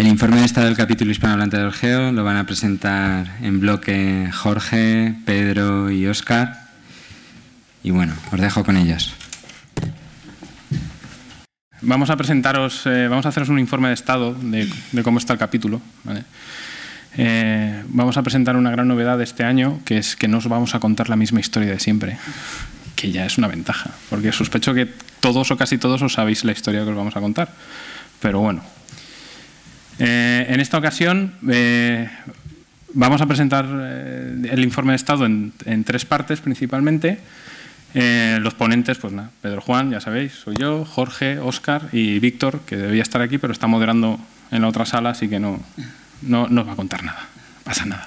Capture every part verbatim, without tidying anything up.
El informe de estado del capítulo hispanohablante de Orgeo lo van a presentar en bloque Jorge, Pedro y Óscar. Y bueno, os dejo con ellos. Vamos a presentaros, eh, vamos a haceros un informe de estado de, de cómo está el capítulo, ¿vale? Eh, vamos a presentar una gran novedad de este año, que es que no os vamos a contar la misma historia de siempre, que ya es una ventaja, porque sospecho que todos o casi todos os sabéis la historia que os vamos a contar. Pero bueno, eh, en esta ocasión eh, vamos a presentar eh, el informe de estado en, en tres partes principalmente. Eh, los ponentes, pues nada, Pedro Juan, ya sabéis, soy yo, Jorge, Óscar y Víctor, que debía estar aquí, pero está moderando en la otra sala, así que no, no, no os va a contar nada, no pasa nada.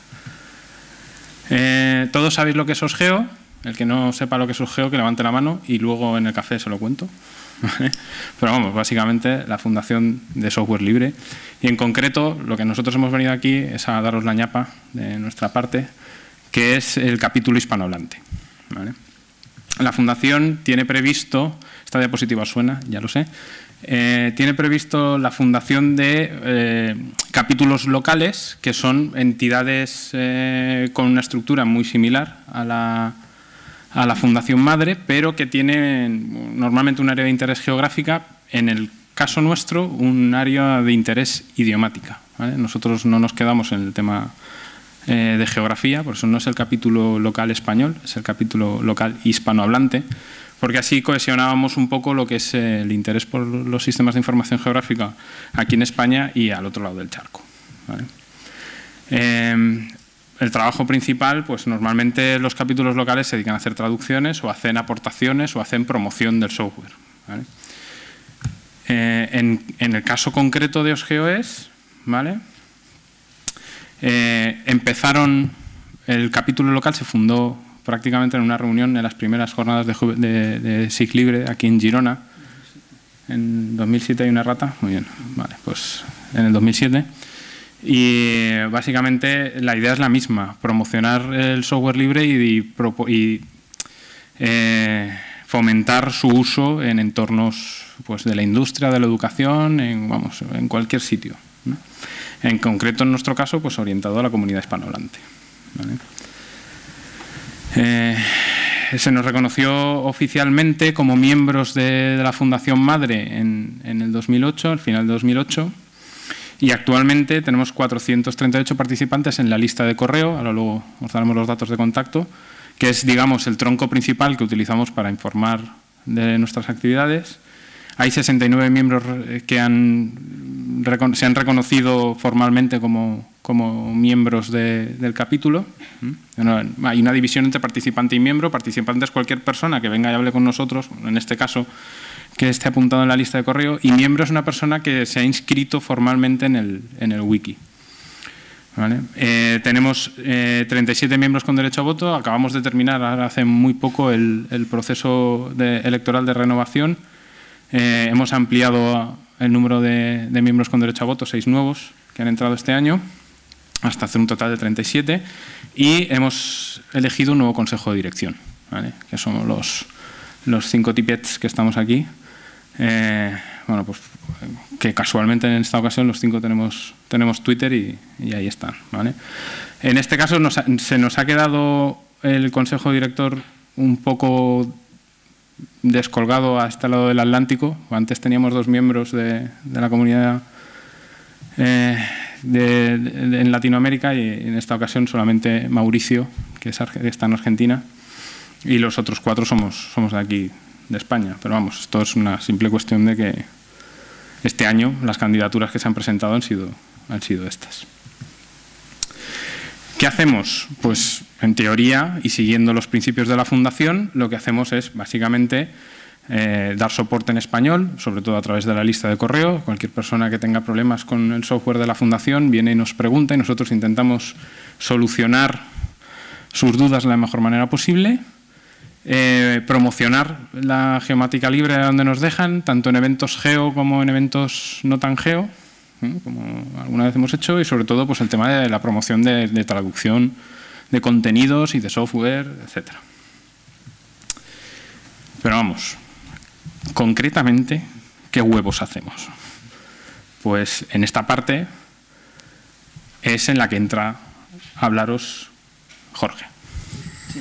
Eh, todos sabéis lo que es Osgeo. El que no sepa lo que es Osgeo, que levante la mano y luego en el café se lo cuento. Pero vamos, básicamente la fundación de software libre. Y en concreto, lo que nosotros hemos venido aquí es a daros la ñapa de nuestra parte, que es el capítulo hispanohablante, ¿vale? La fundación tiene previsto, esta diapositiva suena, ya lo sé, eh, tiene previsto la fundación de eh, capítulos locales, que son entidades eh, con una estructura muy similar a la, a la fundación madre, pero que tienen normalmente un área de interés geográfica, en el caso nuestro, un área de interés idiomática, ¿vale? Nosotros no nos quedamos en el tema Eh, de geografía, por eso no es el capítulo local español, es el capítulo local hispanohablante, porque así cohesionábamos un poco lo que es eh, el interés por los sistemas de información geográfica aquí en España y al otro lado del charco, ¿vale? Eh, el trabajo principal, pues normalmente los capítulos locales se dedican a hacer traducciones o hacen aportaciones o hacen promoción del software, ¿vale? Eh, en, en el caso concreto de OsGeoES, ¿vale? Eh, empezaron, el capítulo local se fundó prácticamente en una reunión en las primeras jornadas de, de, de S I G Libre aquí en Girona. En dos mil siete hay una rata, muy bien, vale, pues en el dos mil siete. Y básicamente la idea es la misma, promocionar el software libre y, y, y eh, fomentar su uso en entornos, pues, de la industria, de la educación, en, vamos, en cualquier sitio, ¿no? En concreto, en nuestro caso, pues orientado a la comunidad hispanohablante, ¿vale? Eh, se nos reconoció oficialmente como miembros de, de la Fundación Madre en, en el dos mil ocho, al final de dos mil ocho, y actualmente tenemos cuatrocientos treinta y ocho participantes en la lista de correo, ahora luego os daremos los datos de contacto, que es, digamos, el tronco principal que utilizamos para informar de nuestras actividades. Hay sesenta y nueve miembros que han, se han reconocido formalmente como, como miembros de, del capítulo. Hay una división entre participante y miembro. Participante es cualquier persona que venga y hable con nosotros, en este caso que esté apuntado en la lista de correo, y miembro es una persona que se ha inscrito formalmente en el, en el wiki, ¿vale? Eh, tenemos eh, treinta y siete miembros con derecho a voto. Acabamos de terminar hace muy poco el, el proceso de, electoral de renovación. Eh, hemos ampliado el número de, de miembros con derecho a voto, seis nuevos que han entrado este año, hasta hacer un total de treinta y siete, y hemos elegido un nuevo consejo de dirección, ¿vale? Que somos los, los cinco tipets que estamos aquí. Eh, bueno, pues que casualmente en esta ocasión los cinco tenemos, tenemos Twitter y, y ahí están, ¿vale? En este caso nos, se nos ha quedado el consejo director un poco descolgado a este lado del Atlántico. Antes teníamos dos miembros de, de la comunidad eh, de, de, de, en Latinoamérica, y en esta ocasión solamente Mauricio, que, es, que está en Argentina, y los otros cuatro somos, somos de aquí, de España. Pero vamos, esto es una simple cuestión de que este año las candidaturas que se han presentado han sido, han sido estas. ¿Qué hacemos? Pues en teoría, y siguiendo los principios de la Fundación, lo que hacemos es básicamente eh, dar soporte en español, sobre todo a través de la lista de correo. Cualquier persona que tenga problemas con el software de la Fundación viene y nos pregunta, y nosotros intentamos solucionar sus dudas de la mejor manera posible. Eh, promocionar la geomática libre donde nos dejan, tanto en eventos geo como en eventos no tan geo, como alguna vez hemos hecho, y sobre todo pues el tema de la promoción de, de traducción de contenidos y de software, etcétera. Pero vamos, concretamente, ¿qué huevos hacemos? Pues en esta parte es en la que entra a hablaros Jorge. Sí.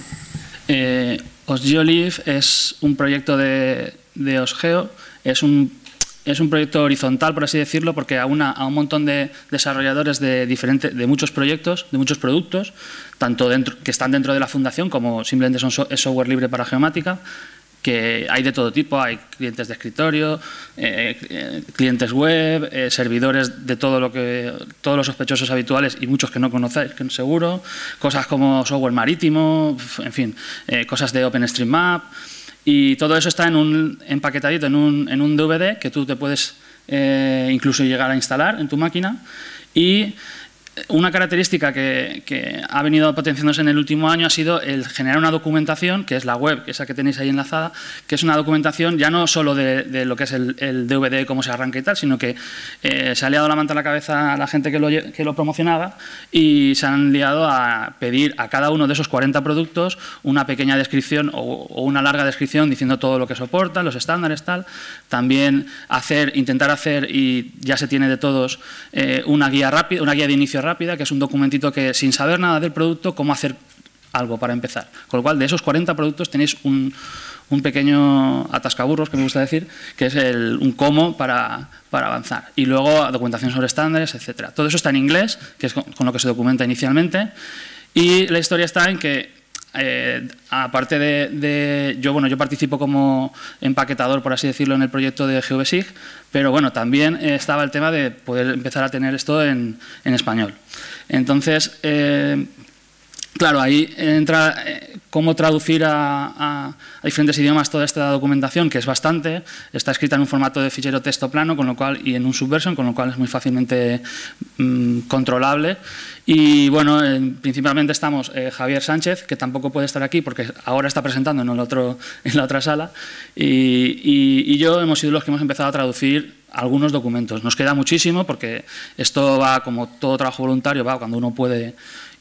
Eh, OsGeoLive es un proyecto de, de OsGeo, es un, es un proyecto horizontal, por así decirlo, porque aúna a un montón de desarrolladores de, diferente, de muchos proyectos, de muchos productos, tanto dentro, que están dentro de la fundación como simplemente son so, es software libre para geomática, que hay de todo tipo, hay clientes de escritorio, eh, clientes web, eh, servidores de todo lo que, todos los sospechosos habituales y muchos que no conocéis, que seguro, cosas como software marítimo, en fin, eh, cosas de OpenStreetMap, y todo eso está en un empaquetadito en un, en un D V D que tú te puedes eh, incluso llegar a instalar en tu máquina. Y una característica que, que ha venido potenciándose en el último año ha sido el generar una documentación, que es la web, esa que tenéis ahí enlazada, que es una documentación ya no solo de, de lo que es el, el D V D, cómo se arranca y tal, sino que eh, se ha liado la manta a la cabeza a la gente que lo, que lo promocionaba y se han liado a pedir a cada uno de esos cuarenta productos una pequeña descripción o, o una larga descripción diciendo todo lo que soporta, los estándares, tal. También hacer, intentar hacer, y ya se tiene de todos, eh, una guía rápida, una guía de inicio rápida, que es un documentito que, sin saber nada del producto, cómo hacer algo para empezar. Con lo cual, de esos cuarenta productos tenéis un, un pequeño atascaburros, que me gusta decir, que es el, un cómo para, para avanzar. Y luego documentación sobre estándares, etcétera. Todo eso está en inglés, que es con, con lo que se documenta inicialmente. Y la historia está en que, Eh, aparte de, de yo bueno yo participo como empaquetador, por así decirlo, en el proyecto de GeoBSIG, pero bueno, también eh, estaba el tema de poder empezar a tener esto en, en español. Entonces, eh, claro, ahí entra eh, cómo traducir a, a, a diferentes idiomas toda esta documentación, que es bastante, está escrita en un formato de fichero texto plano, con lo cual, y en un Subversion, con lo cual es muy fácilmente mmm, controlable. Y bueno, eh, principalmente estamos eh, Javier Sánchez, que tampoco puede estar aquí porque ahora está presentando en, el otro, en la otra sala, y, y, y yo hemos sido los que hemos empezado a traducir algunos documentos. Nos queda muchísimo porque esto va, como todo trabajo voluntario, va cuando uno puede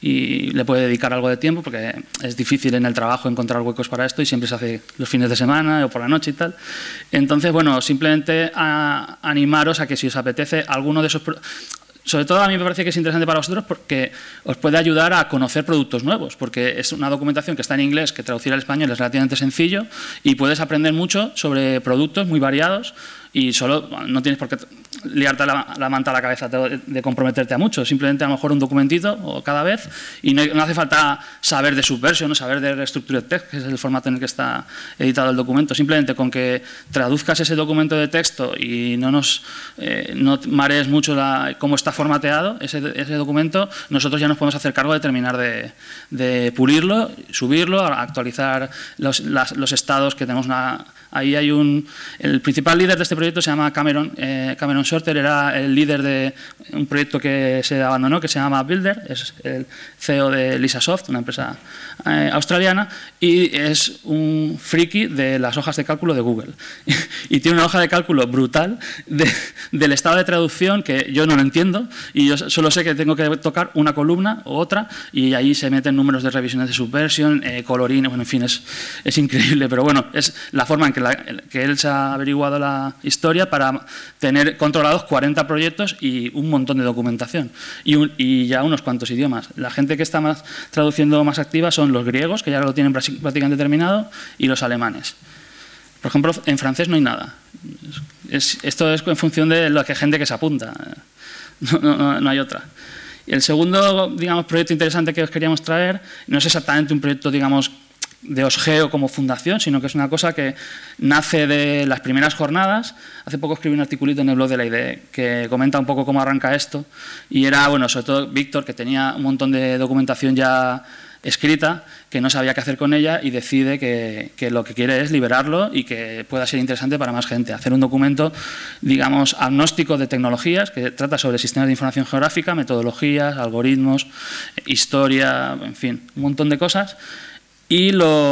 y le puede dedicar algo de tiempo, porque es difícil en el trabajo encontrar huecos para esto y siempre se hace los fines de semana o por la noche y tal. Entonces, bueno, simplemente a, animaros a que si os apetece alguno de esos... Sobre todo a mí me parece que es interesante para vosotros porque os puede ayudar a conocer productos nuevos, porque es una documentación que está en inglés, que traducir al español es relativamente sencillo y puedes aprender mucho sobre productos muy variados y solo no tienes por qué liarte la, la manta a la cabeza de, de comprometerte a mucho, simplemente a lo mejor un documentito o cada vez, y no, no hace falta saber de Subversion o saber de Restructured Text, que es el formato en el que está editado el documento. Simplemente con que traduzcas ese documento de texto y no nos eh, no marees mucho la, cómo está formateado ese, ese documento, nosotros ya nos podemos hacer cargo de terminar de, de pulirlo, subirlo, actualizar los, las, los estados que tenemos una... Ahí hay un... El principal líder de este proyecto se llama Cameron. Eh, Cameron Shorter era el líder de un proyecto que se abandonó, que se llama Builder, es el C E O de Lisasoft, una empresa eh, australiana, y es un friki de las hojas de cálculo de Google. Y tiene una hoja de cálculo brutal de, del estado de traducción que yo no lo entiendo, y yo solo sé que tengo que tocar una columna u otra, y ahí se meten números de revisiones de Subversion, eh, colorines, bueno, en fin, es, es increíble, pero bueno, es la forma en que La, que él se ha averiguado la historia para tener controlados cuarenta proyectos y un montón de documentación y, un, y ya unos cuantos idiomas. La gente que está más traduciendo más activa son los griegos, que ya lo tienen prácticamente terminado, y los alemanes. Por ejemplo, en francés no hay nada. Es, esto es en función de la que gente que se apunta. No, no, no hay otra. Y el segundo, digamos, proyecto interesante que os queríamos traer no es exactamente un proyecto, digamos, de OsGeo como fundación, sino que es una cosa que nace de las primeras jornadas. Hace poco escribí un articulito en el blog de la I D E que comenta un poco cómo arranca esto, y era, bueno, sobre todo Víctor, que tenía un montón de documentación ya escrita, que no sabía qué hacer con ella, y decide que, que lo que quiere es liberarlo y que pueda ser interesante para más gente. Hacer un documento, digamos, agnóstico de tecnologías, que trata sobre sistemas de información geográfica, metodologías, algoritmos, historia, en fin, un montón de cosas. Y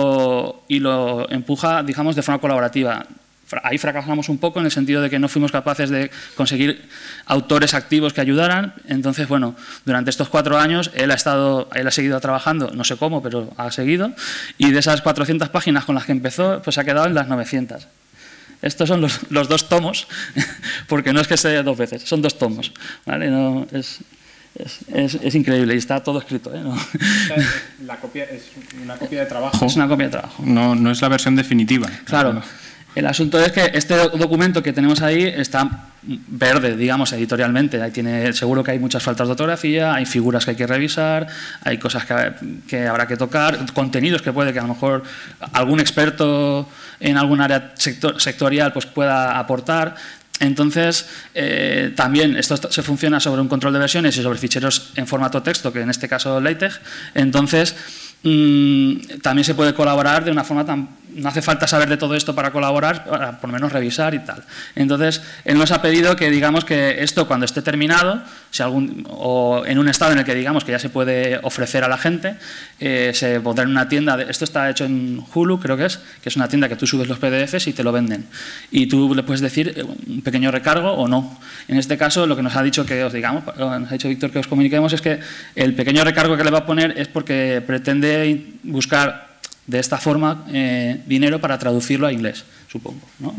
lo, y lo empuja, digamos, de forma colaborativa. Ahí fracasamos un poco en el sentido de que no fuimos capaces de conseguir autores activos que ayudaran. Entonces, bueno, durante estos cuatro años él ha, estado, él ha seguido trabajando, no sé cómo, pero ha seguido. Y de esas cuatrocientas páginas con las que empezó, pues ha quedado en las novecientas. Estos son los, los dos tomos, porque no es que sea dos veces, son dos tomos, ¿vale? No, es... Es, es, es increíble y está todo escrito, ¿eh? ¿No? La copia es una copia de trabajo. Es una copia de trabajo. No, no es la versión definitiva. Claro. El asunto es que este documento que tenemos ahí está verde, digamos, editorialmente. Ahí tiene, seguro que hay muchas faltas de ortografía, hay figuras que hay que revisar, hay cosas que, que habrá que tocar, contenidos que puede que a lo mejor algún experto en algún área sector, sectorial pues pueda aportar. Entonces, eh, también esto se funciona sobre un control de versiones y sobre ficheros en formato texto, que en este caso LaTeX. Entonces, mmm, también se puede colaborar de una forma tan... No hace falta saber de todo esto para colaborar, para por lo menos revisar y tal. Entonces, él nos ha pedido que digamos que esto cuando esté terminado, si algún, o en un estado en el que digamos que ya se puede ofrecer a la gente, eh, se pondrá en una tienda, de, esto está hecho en Hulu, creo que es, que es una tienda que tú subes los P D Efes y te lo venden. Y tú le puedes decir un pequeño recargo o no. En este caso, lo que nos ha dicho que os digamos, nos ha dicho Víctor que os comuniquemos es que el pequeño recargo que le va a poner es porque pretende buscar de esta forma eh, dinero para traducirlo a inglés, supongo, ¿no?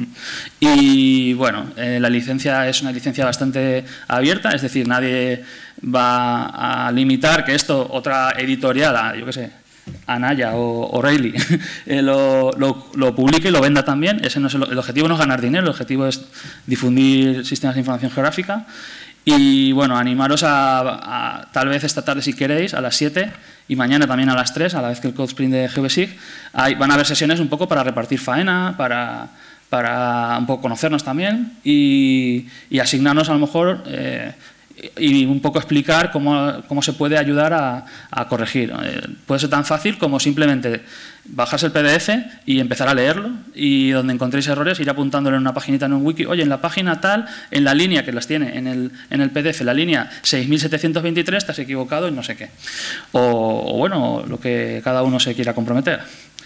Y bueno, eh, la licencia es una licencia bastante abierta, es decir, nadie va a limitar que esto, otra editorial, a, yo qué sé, Anaya o O'Reilly, eh, lo, lo, lo publique y lo venda también. Ese no es el, el objetivo no es ganar dinero, el objetivo es difundir sistemas de información geográfica. Y bueno, animaros a, a tal vez esta tarde si queréis, a las siete y mañana también a las tres, a la vez que el Code Sprint de GeoBasic, hay, van a haber sesiones un poco para repartir faena, para, para un poco conocernos también y, y asignarnos a lo mejor eh, y un poco explicar cómo, cómo se puede ayudar a, a corregir. Eh, puede ser tan fácil como simplemente bajarse el P D F y empezar a leerlo y donde encontréis errores ir apuntándolo en una paginita en un wiki. Oye, en la página tal, en la línea que las tiene en el, en el P D F, la línea seis mil setecientos veintitrés, te has equivocado y no sé qué. O, o bueno, lo que cada uno se quiera comprometer.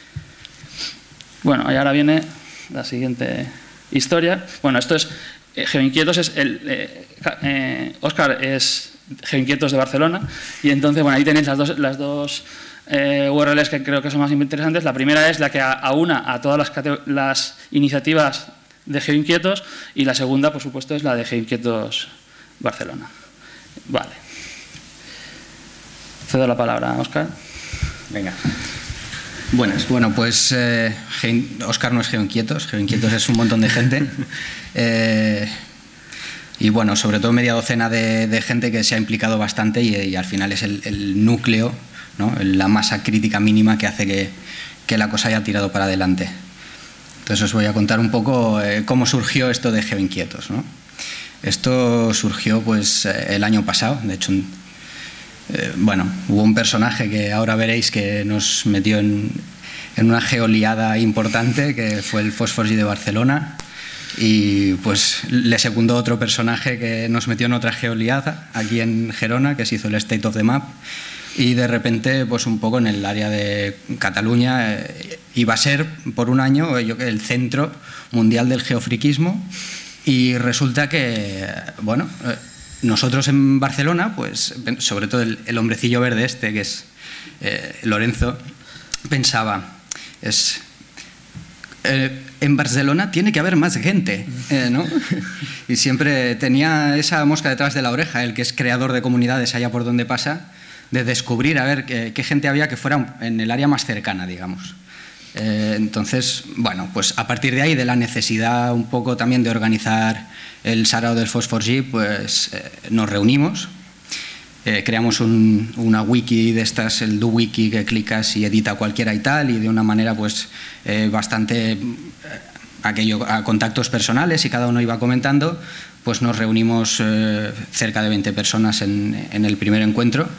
Bueno, y ahora viene la siguiente historia. Bueno, esto es eh, GeoInquietos, es el eh, eh, Óscar es GeoInquietos de Barcelona y entonces, bueno, ahí tenéis las dos, las dos Eh, U R Ls que creo que son más interesantes. La primera es la que aúna a todas las, las iniciativas de GeoInquietos y la segunda, por supuesto, es la de GeoInquietos Barcelona. Vale. Cedo la palabra a Óscar. Venga. Buenas. Bueno, pues eh, Óscar no es GeoInquietos, GeoInquietos es un montón de gente. eh, y bueno, sobre todo media docena de, de gente que se ha implicado bastante y, y al final es el, el núcleo, ¿no? La masa crítica mínima que hace que, que la cosa haya tirado para adelante. Entonces os voy a contar un poco eh, cómo surgió esto de GeoInquietos, ¿no? Esto surgió pues eh, el año pasado. De hecho, eh, bueno, hubo un personaje que ahora veréis que nos metió en, en una geoliada importante, que fue el Phosphor G de Barcelona, y pues le secundó otro personaje que nos metió en otra geoliada aquí en Gerona, que se hizo el State of the Map. Y de repente, pues un poco en el área de Cataluña, eh, iba a ser por un año yo, el centro mundial del geofriquismo. Y resulta que, bueno, eh, nosotros en Barcelona, pues sobre todo el, el hombrecillo verde este, que es eh, Lorenzo, pensaba, es, eh, en Barcelona tiene que haber más gente, eh, ¿no? Y siempre tenía esa mosca detrás de la oreja, el que es creador de comunidades allá por donde pasa, de descubrir a ver qué, qué gente había que fuera en el área más cercana, digamos. Eh, entonces, bueno, pues a partir de ahí, de la necesidad un poco también de organizar el Sarao del Phosphor G, pues eh, nos reunimos, eh, creamos un, una wiki de estas, el DoWiki, que clicas y edita cualquiera y tal, y de una manera pues eh, bastante eh, aquello a contactos personales, y cada uno iba comentando. Pues nos reunimos eh, cerca de veinte personas en, en el primer encuentro.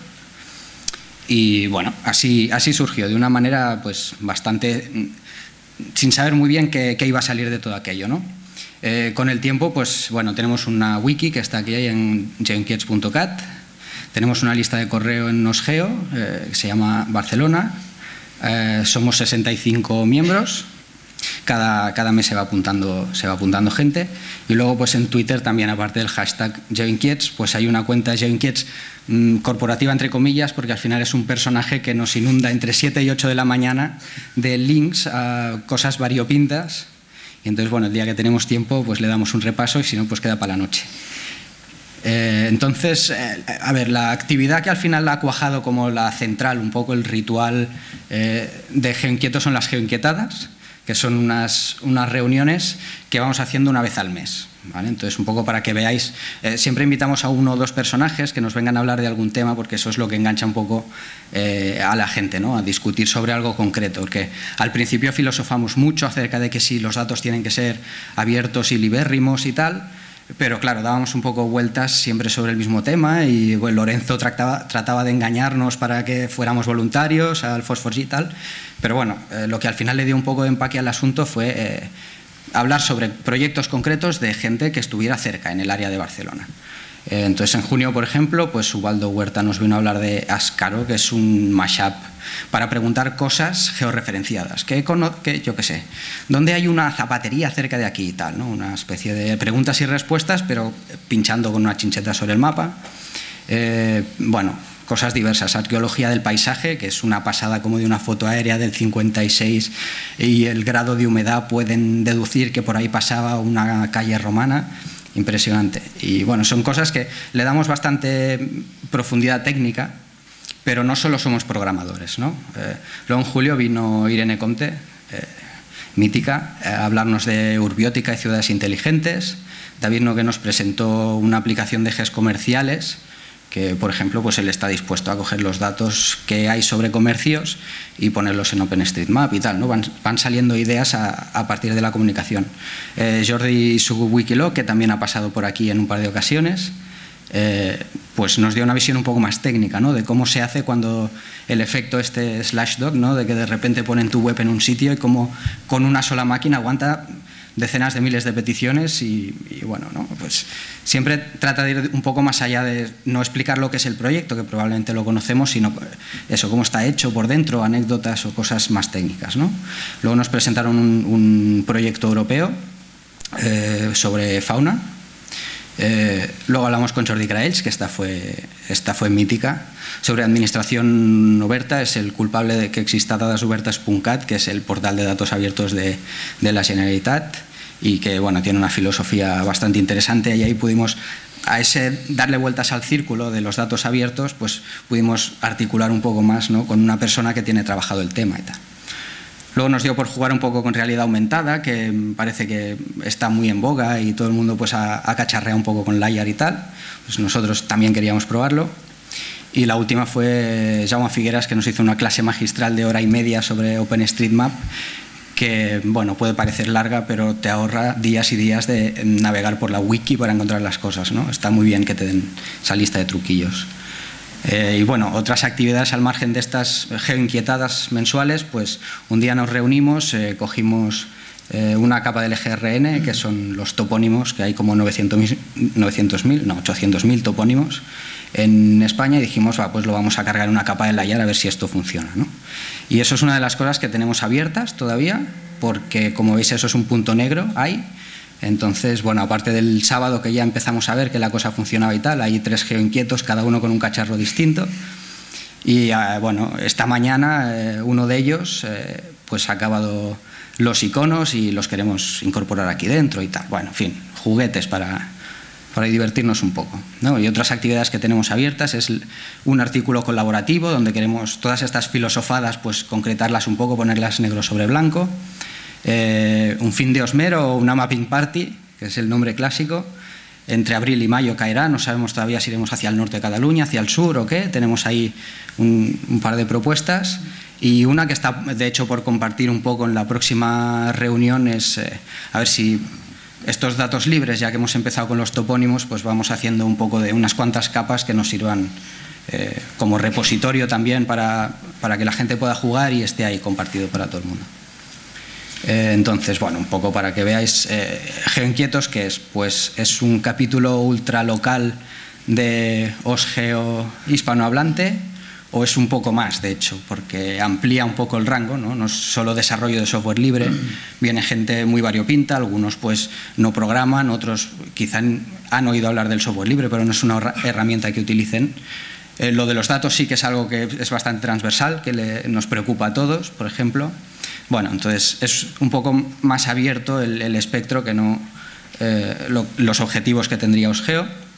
Y bueno, así, así surgió, de una manera pues bastante, sin saber muy bien qué, qué iba a salir de todo aquello, ¿no? Eh, con el tiempo, pues bueno, tenemos una wiki que está aquí en geoinquiets punto cat, tenemos una lista de correo en Nosgeo, eh, que se llama Barcelona, eh, somos sesenta y cinco miembros, cada, cada mes se va apuntando, se va apuntando gente, y luego pues en Twitter también, aparte del hashtag GeoInquiets, pues hay una cuenta GeoInquiets corporativa entre comillas, porque al final es un personaje que nos inunda entre siete y ocho de la mañana de links a cosas variopintas, y entonces bueno, el día que tenemos tiempo pues le damos un repaso y si no pues queda para la noche. Eh, entonces, eh, a ver, la actividad que al final la ha cuajado como la central, un poco el ritual eh, de GeoInquietos son las GeoInquietadas, que son unas, unas reuniones que vamos haciendo una vez al mes, ¿vale? Entonces, un poco para que veáis, eh, siempre invitamos a uno o dos personajes que nos vengan a hablar de algún tema, porque eso es lo que engancha un poco eh, a la gente, ¿no? A discutir sobre algo concreto, porque al principio filosofamos mucho acerca de que si los datos tienen que ser abiertos y libérrimos y tal, pero claro, dábamos un poco vueltas siempre sobre el mismo tema y bueno, Lorenzo trataba, trataba de engañarnos para que fuéramos voluntarios al Fósforos y tal, pero bueno, eh, lo que al final le dio un poco de empaque al asunto fue eh, hablar sobre proyectos concretos de gente que estuviera cerca en el área de Barcelona. Eh, entonces en junio, por ejemplo, pues Ubaldo Huerta nos vino a hablar de Ascaro, que es un mashup para preguntar cosas georreferenciadas, que, que yo qué sé, ¿dónde hay una zapatería cerca de aquí y tal, ¿no? Una especie de preguntas y respuestas, pero pinchando con una chincheta sobre el mapa. Eh, bueno, cosas diversas, arqueología del paisaje, que es una pasada como de una foto aérea del cincuenta y seis y el grado de humedad pueden deducir que por ahí pasaba una calle romana. Impresionante. Y bueno, son cosas que le damos bastante profundidad técnica, pero no solo somos programadores, ¿no? Eh, luego en julio vino Irene Comte, eh, mítica, eh, a hablarnos de urbiótica y ciudades inteligentes. David Nogué nos presentó una aplicación de G E S comerciales, que por ejemplo pues él está dispuesto a coger los datos que hay sobre comercios y ponerlos en OpenStreetMap y tal, ¿no? Van, van saliendo ideas a, a partir de la comunicación. Eh, Jordi Sugu-Wikilog, que también ha pasado por aquí en un par de ocasiones, eh, pues nos dio una visión un poco más técnica, ¿no? De cómo se hace cuando el efecto este Slashdog, ¿no? De que de repente ponen tu web en un sitio y cómo con una sola máquina aguanta decenas de miles de peticiones y, y bueno, ¿no? Pues siempre trata de ir un poco más allá de no explicar lo que es el proyecto, que probablemente lo conocemos, sino eso, cómo está hecho por dentro, anécdotas o cosas más técnicas, ¿no? Luego nos presentaron un, un proyecto europeo eh, sobre fauna. Eh, luego hablamos con Jordi Graells, que esta fue, esta fue mítica, sobre administración oberta. Es el culpable de que exista dadasobertas punto cat, que es el portal de datos abiertos de, de la Generalitat, y que bueno, tiene una filosofía bastante interesante, y ahí pudimos, a ese darle vueltas al círculo de los datos abiertos, pues pudimos articular un poco más, ¿no? Con una persona que tiene trabajado el tema y tal. Luego nos dio por jugar un poco con realidad aumentada, que parece que está muy en boga y todo el mundo pues ha, ha cacharreado un poco con Layar y tal. Pues nosotros también queríamos probarlo. Y la última fue Jaume Figueras, que nos hizo una clase magistral de hora y media sobre OpenStreetMap, que bueno, puede parecer larga, pero te ahorra días y días de navegar por la wiki para encontrar las cosas, ¿no? Está muy bien que te den esa lista de truquillos. Eh, y bueno, otras actividades al margen de estas geoinquietadas mensuales, pues un día nos reunimos, eh, cogimos eh, una capa del E G R N, que son los topónimos, que hay como novecientos mil, no, ochocientos mil topónimos en España, y dijimos, va, pues lo vamos a cargar en una capa de Layar a ver si esto funciona, ¿no? Y eso es una de las cosas que tenemos abiertas todavía, porque como veis eso es un punto negro, hay. Entonces, bueno, aparte del sábado que ya empezamos a ver que la cosa funcionaba y tal, hay tres geoinquietos, cada uno con un cacharro distinto. Y eh, bueno, esta mañana eh, uno de ellos eh, pues ha acabado los iconos y los queremos incorporar aquí dentro y tal. Bueno, en fin, juguetes para, para divertirnos un poco, ¿no? Y otras actividades que tenemos abiertas es un artículo colaborativo donde queremos todas estas filosofadas pues concretarlas un poco, ponerlas negro sobre blanco. Eh, un fin de Osmero o una mapping party, que es el nombre clásico. Entre abril y mayo caerá, no sabemos todavía si iremos hacia el norte de Cataluña, hacia el sur o qué. Tenemos ahí un, un par de propuestas, y una que está de hecho por compartir un poco en la próxima reunión es eh, a ver si estos datos libres, ya que hemos empezado con los topónimos, pues vamos haciendo un poco de unas cuantas capas que nos sirvan eh, como repositorio también para, para que la gente pueda jugar y esté ahí compartido para todo el mundo. Eh, entonces, bueno, un poco para que veáis, eh, GeoInquietos, que es, pues, es un capítulo ultra local de OSGeo hispanohablante, o es un poco más, de hecho, porque amplía un poco el rango, ¿no? No es solo desarrollo de software libre, viene gente muy variopinta, algunos pues no programan, otros quizá han oído hablar del software libre, pero no es una herramienta que utilicen. Eh, lo de los datos sí que es algo que es bastante transversal, que le, nos preocupa a todos, por ejemplo. Bueno, entonces es un poco más abierto el, el espectro que no eh, lo, los objetivos que tendría OSGeo.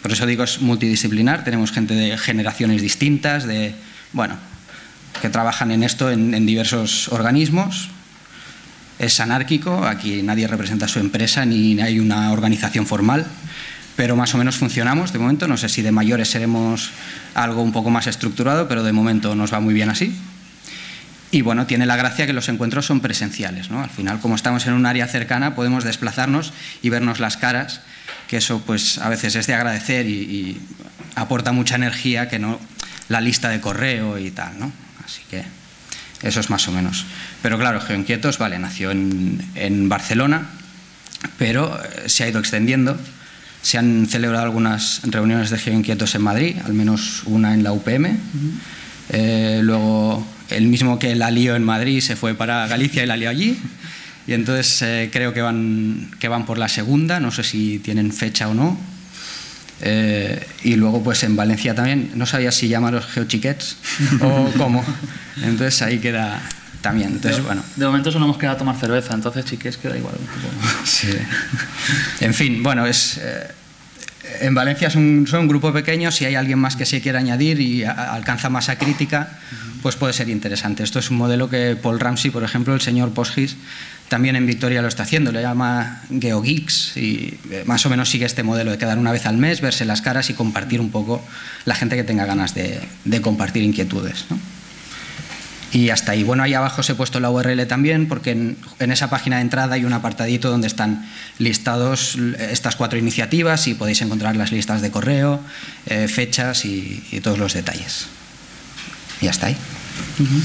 por eso digo es multidisciplinar, tenemos gente de generaciones distintas, de, bueno, que trabajan en esto en, en diversos organismos. Es anárquico, aquí nadie representa su empresa ni hay una organización formal, pero más o menos funcionamos de momento. No sé si de mayores seremos algo un poco más estructurado, pero de momento nos va muy bien así. Y bueno, tiene la gracia que los encuentros son presenciales, ¿no? Al final, como estamos en un área cercana, podemos desplazarnos y vernos las caras, que eso pues a veces es de agradecer y, y aporta mucha energía que no la lista de correo y tal, ¿no? Así que eso es más o menos. Pero claro, GeoInquietos, vale, nació en, en Barcelona, pero se ha ido extendiendo. Se han celebrado algunas reuniones de GeoInquietos en Madrid, al menos una en la U P M. Uh-huh. eh, luego, el mismo que la lió en Madrid se fue para Galicia y la lió allí. Y entonces eh, creo que van, que van por la segunda, no sé si tienen fecha o no. Eh, y luego pues en Valencia también, no sabía si llamarlos GeoChiquets o cómo. Entonces ahí queda también. Entonces, de, bueno. de momento solo hemos quedado a tomar cerveza, entonces chiquets queda igual. Sí. En fin, bueno, es... Eh, en Valencia son, son un grupo pequeño, si hay alguien más que se quiera añadir y a, alcanza masa crítica, pues puede ser interesante. Esto es un modelo que Paul Ramsey, por ejemplo, el señor Posgis, también en Victoria lo está haciendo, le llama GeoGeeks y más o menos sigue este modelo de quedar una vez al mes, verse las caras y compartir un poco la gente que tenga ganas de, de compartir inquietudes, ¿no? Y hasta ahí. Bueno, ahí abajo os he puesto la U R L también, porque en, en esa página de entrada hay un apartadito donde están listados estas cuatro iniciativas y podéis encontrar las listas de correo, eh, fechas y, y todos los detalles. Y hasta ahí. Uh-huh.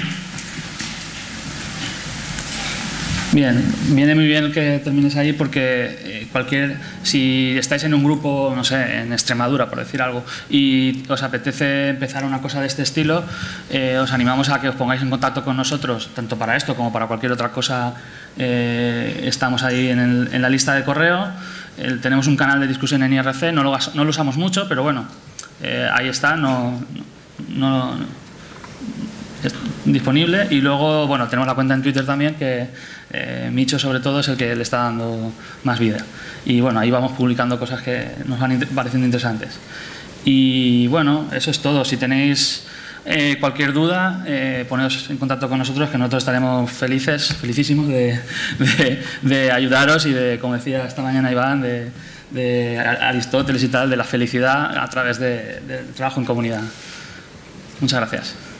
Bien, viene muy bien que termines ahí porque cualquier, si estáis en un grupo, no sé, en Extremadura, por decir algo, y os apetece empezar una cosa de este estilo, eh, os animamos a que os pongáis en contacto con nosotros, tanto para esto como para cualquier otra cosa. Eh, estamos ahí en, el, en la lista de correo, eh, tenemos un canal de discusión en I R C, no lo, no lo usamos mucho, pero bueno, eh, ahí está, no... no, no es disponible. Y luego, bueno, tenemos la cuenta en Twitter también, que eh, Micho sobre todo es el que le está dando más vida. Y bueno, ahí vamos publicando cosas que nos van pareciendo interesantes. Y bueno, eso es todo. Si tenéis eh, cualquier duda, eh, poneos en contacto con nosotros, que nosotros estaremos felices, felicísimos de, de, de ayudaros y de, como decía esta mañana Iván, de, de Aristóteles y tal, de la felicidad a través de, del trabajo en comunidad. Muchas gracias.